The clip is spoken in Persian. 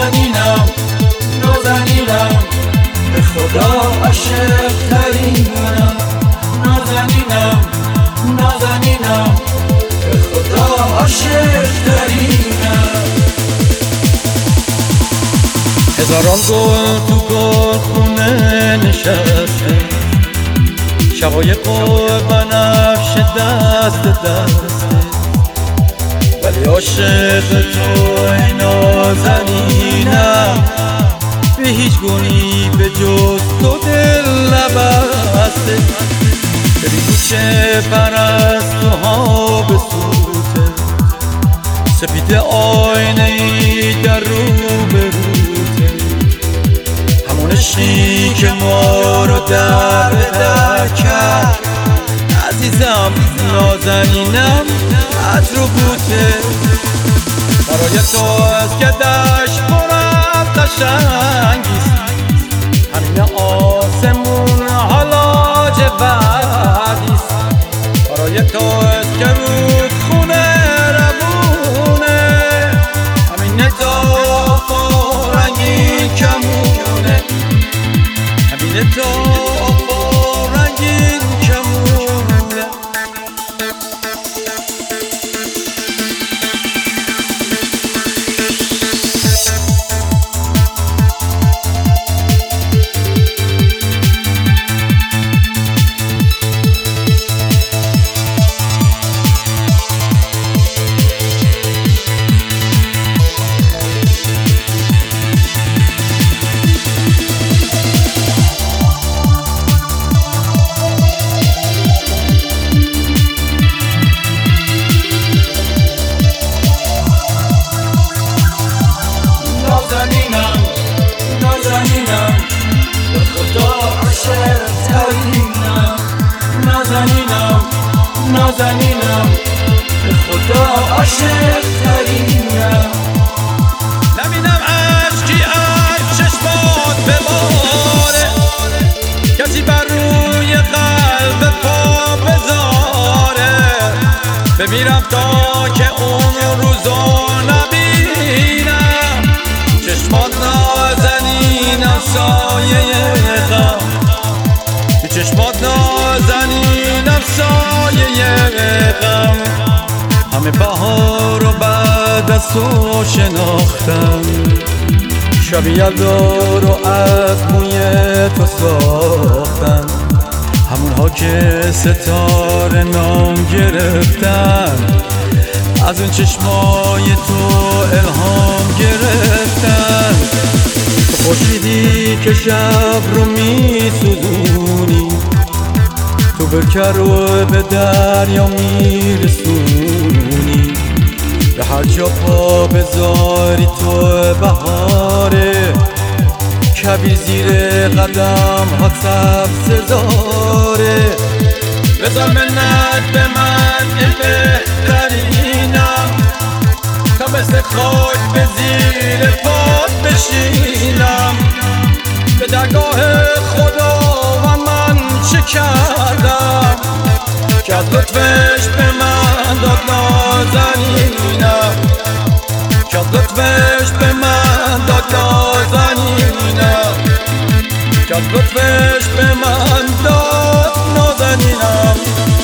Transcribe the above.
نازنینم نازنینم به خدا عاشق ترینم نازنینم نازنینم به خدا عاشق ترینم هزاران گل تو گلخونه نشسته شقایق و بنفشه دست دسته ولی عاشق تو ای نازنینم به هیچ گونی به جز تو دل نبسته ببین کوچه پرستوها به سوته سپید آینه ای در رو به روته همون عشقی که ما رو در به در کرد عزیزم نازنینم از رو بوته برای تو از گدش پر از قشنگیست همین آسمون حالا جوردیست برای تو از که رود خونه روونه همین تو رنگین کمونه همین تو رنگین کمونه نازنینم به خدا عاشق ترینم نبینم عشقی از چشمات بباره کسی بر روی قلب پا بذاره بمیرم تا که اون روزو نبینم چشمات نازنینم سایه غم چشمات نازنینم سایه غم همه بهار و بعد از تو شناختم شب یلدا رو از موی تو ساختم همونها که ستاره نام گرفتن از اون چشمای تو الهام گرفتن تو خورشیدی که شب رو می سوزونی تو برکه رو به دریا می رسونی به هر جا پا بذاری تو بهاره کبیر زیر قدم ها سبززاره بذار منت به من این بهترینم تا مثل خاک به زیر پات بشینم به درگاه خدا و من چه کردم که از لطفش به من داد نازنینم که از لطفش به من داد نازنینم که از لطفش به من داد نازنینم